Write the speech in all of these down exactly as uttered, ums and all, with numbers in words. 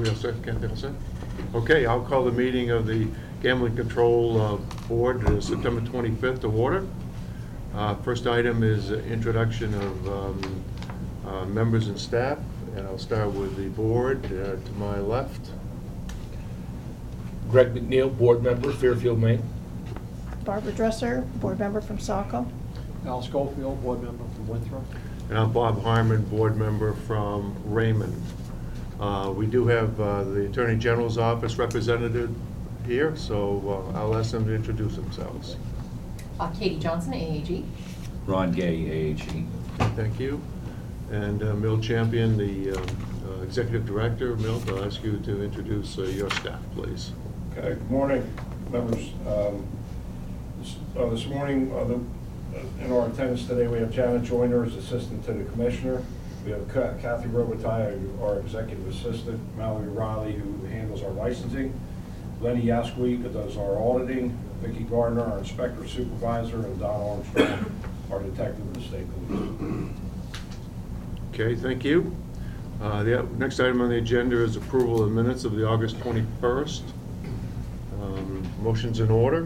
we all set? Can't all set? Okay, I'll call the meeting of the Gambling Control uh, Board uh, September twenty-fifth to order. Uh, first item is uh, introduction of um, uh, members and staff, and I'll start with the board uh, to my left. Greg McNeil, board member, Fairfield, Maine. Barbara Dresser, board member from Saco. Al Schofield, board member from Winthrop. And I'm Bob Harmon, board member from Raymond. Uh, we do have uh, the Attorney General's office representative here, so uh, I'll ask them to introduce themselves. Uh, Katie Johnson, A A G. Ron Gay, A A G. Thank you. And uh, Milt Champion, the um, uh, Executive Director. Milt, I'll ask you to introduce uh, your staff, please. Okay, good morning, members. Um, this, uh, this morning, uh, the, uh, in our attendance today, we have Janet Joyner as Assistant to the Commissioner. We have Kathy Robitaille, our Executive Assistant, Mallory Riley, who handles our licensing, Lenny Yasquik, who does our auditing, Vicki Gardner, our Inspector Supervisor, and Don Armstrong, our Detective of the State Police. Okay, thank you. Uh, the next item on the agenda is approval of minutes of the August twenty-first. Um, motions in order.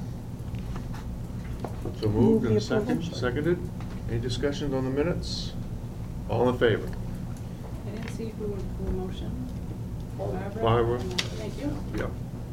So moved and second, seconded. Any discussions on the minutes? All in favor? I didn't see who would pull a motion. Barbara? Barbara. Thank you. Yeah.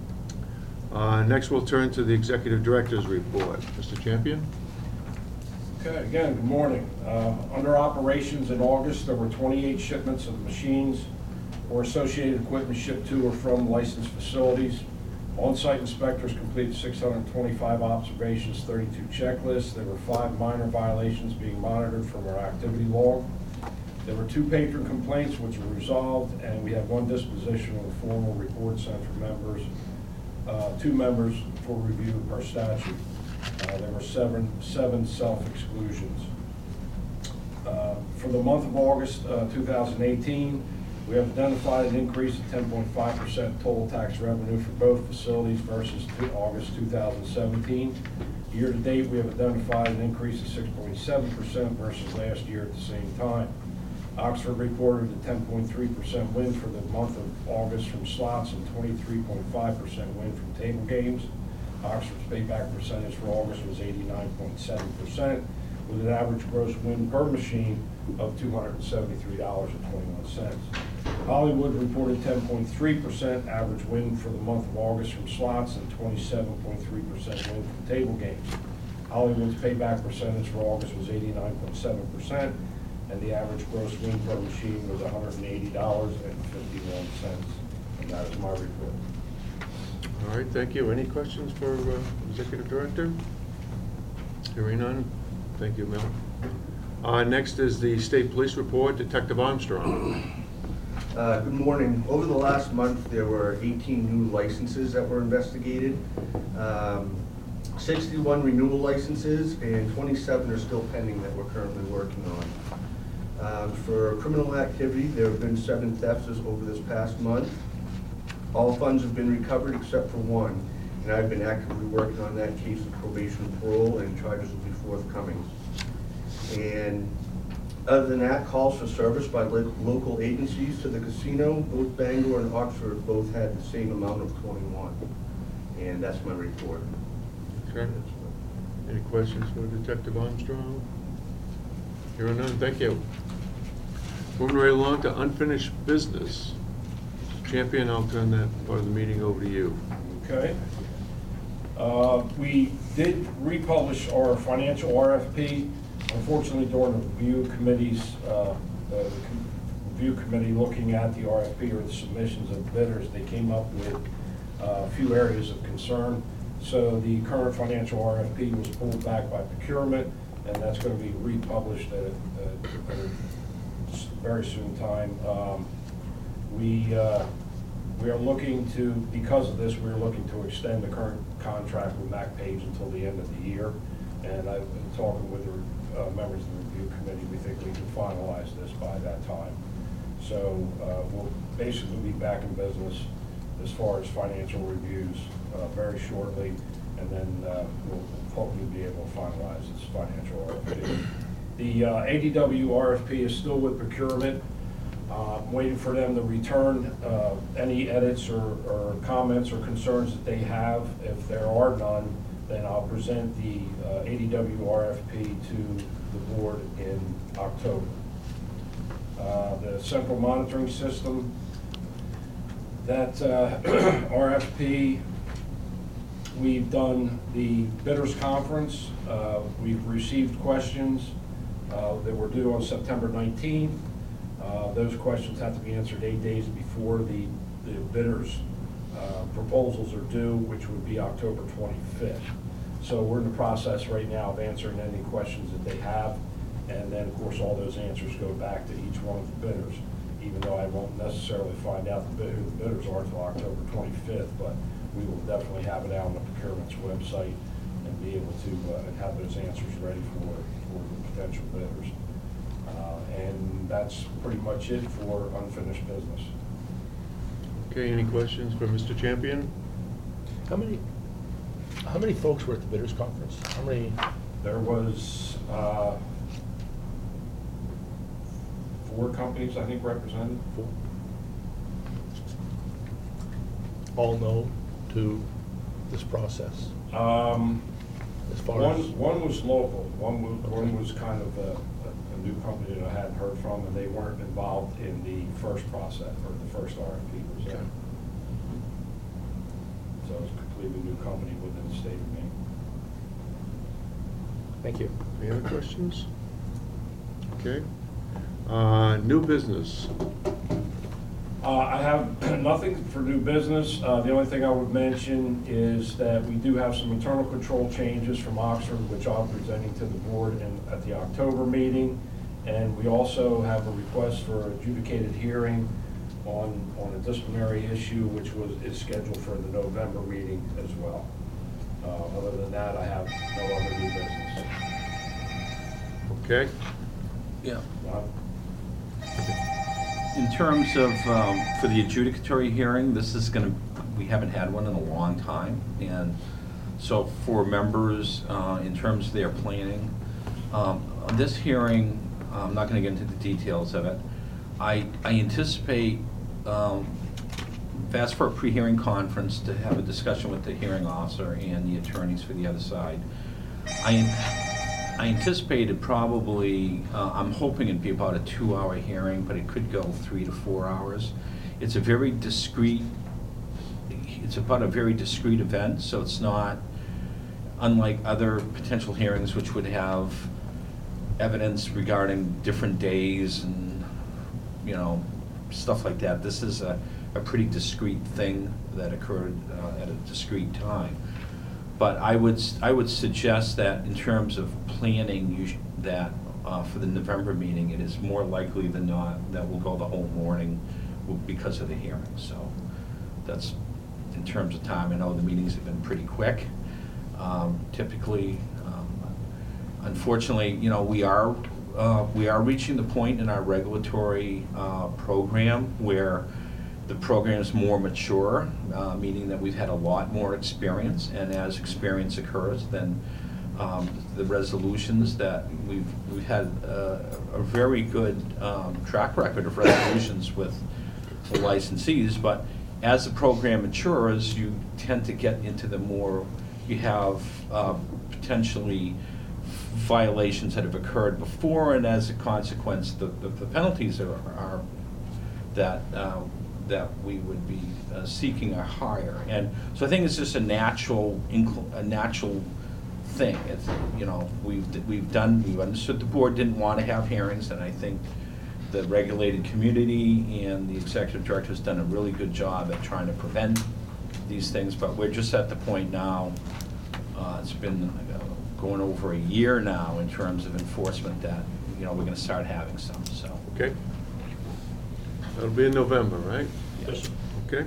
Uh, next, we'll turn to the Executive Director's report. Mister Champion? Okay, again, good morning. Uh, under operations in August, there were twenty-eight shipments of machines or associated equipment shipped to or from licensed facilities. On-site inspectors completed six hundred twenty-five observations, thirty-two checklists. There were five minor violations being monitored from our activity log. There were two patron complaints which were resolved, and we had one disposition of a formal report sent from members, uh, two members for review per statute. Uh, there were seven, seven self-exclusions. Uh, for the month of August uh, two thousand eighteen, we have identified an increase of ten point five percent total tax revenue for both facilities versus August two thousand seventeen. Year to date, we have identified an increase of six point seven percent versus last year at the same time. Oxford reported a ten point three percent win for the month of August from slots and twenty-three point five percent win from table games. Oxford's payback percentage for August was eighty-nine point seven percent, with an average gross win per machine of two hundred seventy-three dollars and twenty-one cents. Hollywood reported ten point three percent average win for the month of August from slots and twenty-seven point three percent win from table games. Hollywood's payback percentage for August was eighty-nine point seven percent, and the average gross win per machine was one hundred eighty dollars and fifty-one cents. And that is my report. All right, thank you. Any questions for uh, Executive Director? Hearing none. Thank you, Mel. Uh, next is the State Police Report. Detective Armstrong. Uh, good morning. Over the last month, there were eighteen new licenses that were investigated. Um, sixty-one renewal licenses and twenty-seven are still pending that we're currently working on. Um, for criminal activity, there have been seven thefts over this past month. All funds have been recovered except for one, and I've been actively working on that case of probation and parole, and charges will be forthcoming. And other than that, calls for service by lo local agencies to the casino, both Bangor and Oxford both had the same amount of twenty-one. And that's my report. Okay. Any questions for Detective Armstrong? Hearing none, thank you. Moving right along to unfinished business. Champion, I'll turn that part of the meeting over to you. Okay. Uh, we did republish our financial R F P. Unfortunately, during the review committees, uh, the review committee looking at the R F P or the submissions of bidders, they came up with uh, a few areas of concern. So the current financial R F P was pulled back by procurement, and that's going to be republished at a, at a very soon time. Um, we uh, we are looking to, because of this, we are looking to extend the current contract with MacPage until the end of the year. And I've been talking with the uh, members of the review committee. We think we can finalize this by that time. So uh, we'll basically be back in business as far as financial reviews uh, very shortly, and then uh, we'll hopefully be able to finalize this financial R F P. The uh, A D W R F P is still with procurement. Uh, I'm waiting for them to return uh, any edits or, or comments or concerns that they have. If there are none, then I'll present the uh, A D W R F P to the board in October. Uh, The central monitoring system, that uh, R F P, we've done the bidders conference. Uh, We've received questions uh, that were due on September nineteenth. Uh, Those questions have to be answered eight days before the, the bidders' uh, proposals are due, which would be October twenty-fifth. So we're in the process right now of answering any questions that they have. And then, of course, all those answers go back to each one of the bidders, even though I won't necessarily find out the bid- who the bidders are until October twenty-fifth, but we will definitely have it out on the procurement's website and be able to uh, have those answers ready for, for the potential bidders. Uh, And that's pretty much it for unfinished business. Okay, any questions for Mister Champion? How many, how many folks were at the bidders conference? How many? There was uh, four companies, I think, represented. Four? All known to this process, Um, as far One, as? one was local, one was, one was kind of a, a new company that I hadn't heard from, and they weren't involved in the first process, or the first R F P was in. Okay. So it's a completely new company within the state of Maine. Thank you. Any other questions? Okay. Uh, New business. Uh, I have nothing for new business. Uh, The only thing I would mention is that we do have some internal control changes from Oxford, which I'll be presenting to the board in, at the October meeting. And we also have a request for adjudicated hearing on, on a disciplinary issue, which was, is scheduled for the November meeting as well. Uh, Other than that, I have no other new business. Okay. Yeah. Ron? In terms of, um, for the adjudicatory hearing, this is gonna, we haven't had one in a long time. And so for members, uh, in terms of their planning, um, on this hearing, I'm not gonna get into the details of it. I, I anticipate, um, I've asked for a pre-hearing conference to have a discussion with the hearing officer and the attorneys for the other side. I, I anticipated probably, uh, I'm hoping it'd be about a two-hour hearing, but it could go three to four hours. It's a very discrete, it's about a very discrete event, so it's not unlike other potential hearings which would have evidence regarding different days and, you know, stuff like that. This is a, a pretty discrete thing that occurred uh, at a discrete time. But I would, I would suggest that in terms of planning, you sh- that uh, for the November meeting, it is more likely than not that we'll go the whole morning w- because of the hearing. So that's, in terms of time, I know the meetings have been pretty quick. Um, Typically, um, unfortunately, you know, we are, uh, we are reaching the point in our regulatory uh, program where the program is more mature, uh, meaning that we've had a lot more experience, and as experience occurs, then um, the resolutions that we've we've had uh, a very good um, track record of resolutions with the licensees. But as the program matures, you tend to get into the more, you have uh, potentially violations that have occurred before, and as a consequence, the, the, the penalties are, are that. Uh, that we would be uh, seeking are higher. And so I think it's just a natural, incl- a natural thing. It's, you know, we've, we've done, we've understood the board didn't want to have hearings, and I think the regulated community and the executive director has done a really good job at trying to prevent these things, but we're just at the point now, uh, it's been uh, going over a year now in terms of enforcement that, you know, we're gonna start having some, so. Okay. That'll be in November, right? Yes. Okay.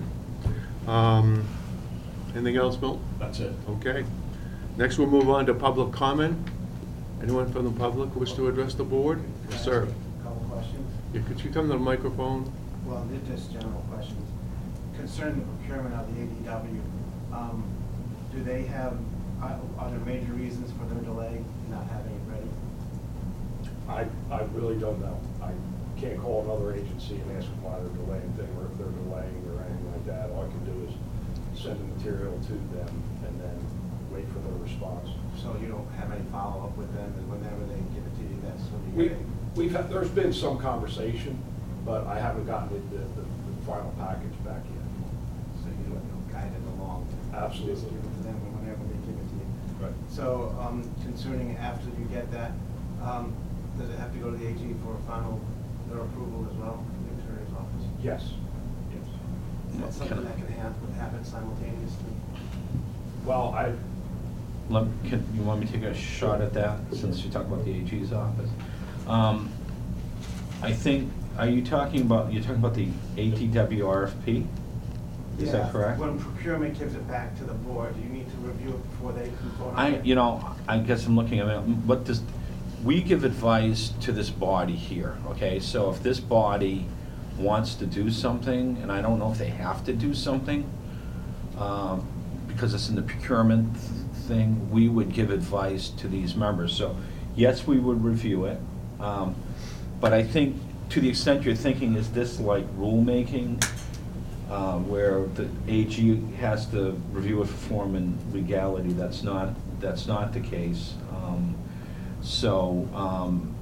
Um, Anything else, Bill? That's it. Okay. Next, we'll move on to public comment. Anyone from the public wish to address the board? Yes, sir. Couple questions. Yeah, could you come to the microphone? Well, they're just general questions. Concerning the procurement of the A D W, um, do they have, are are there major reasons for their delay in not having it ready? I, I really don't know. I can't call another agency and ask them why they're delaying thing, or if they're delaying or anything like that. All I can do is send the material to them and then wait for their response. So you don't have any follow-up with them, and whenever they give it to you, that's when you We, get it? we've had, there's been some conversation, but I haven't gotten the, the, the the final package back yet. So you don't, you'll guide it along? Absolutely. Just give it to them whenever they give it to you? Right. So, um, concerning after you get that, um, does it have to go to the A G for a final, their approval as well, from the attorney's office? Yes, yes. Is that something that can happen, happen simultaneously? Well, I, Let, can, you want me to take a shot at that, since you talk about the A G's office? Um, I think, are you talking about, you're talking about the A T W R F P? Is Yeah. that correct? When procurement gives it back to the board, do you need to review it before they can vote on I, it? you know, I guess I'm looking at, it, what does, we give advice to this body here, okay? So if this body wants to do something, and I don't know if they have to do something, um, because it's in the procurement th- thing, we would give advice to these members. So, yes, we would review it, um, but I think, to the extent you're thinking, is this like rulemaking, um, where the A G has to review it for form and legality? That's not, that's not the case. Um, So, um,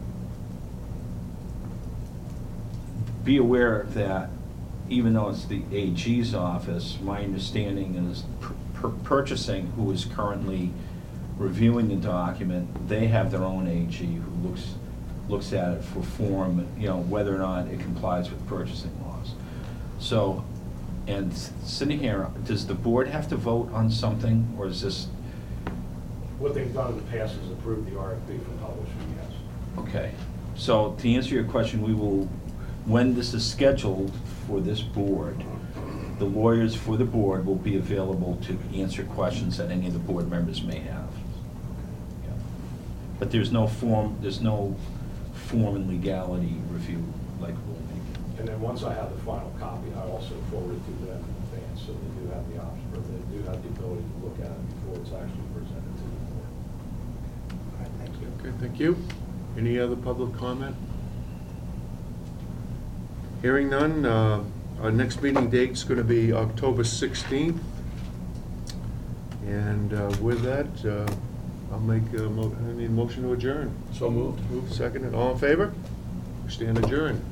be aware that even though it's the A G's office, my understanding is pur- pur- purchasing, who is currently reviewing the document, they have their own A G who looks, looks at it for form, you know, whether or not it complies with purchasing laws. So, and sitting here, does the board have to vote on something, or is this? what they've done in the past is approve the R F P for publishing, yes. Okay, so to answer your question, we will, when this is scheduled for this board, the lawyers for the board will be available to answer questions that any of the board members may have. Yeah. But there's no form, there's no form and legality review like rulemaking. And then once I have the final copy, I also forward it to them in advance, so they do have the option, or they do have the ability to look at it before it's actually presented to the board. All right, thank you. Okay, thank you. Any other public comment? Hearing none, uh, our next meeting date's going to be October sixteenth. And uh, with that, uh, I'll make a mo- I need a motion to adjourn. So moved. Move second, and all in favor? We stand adjourned.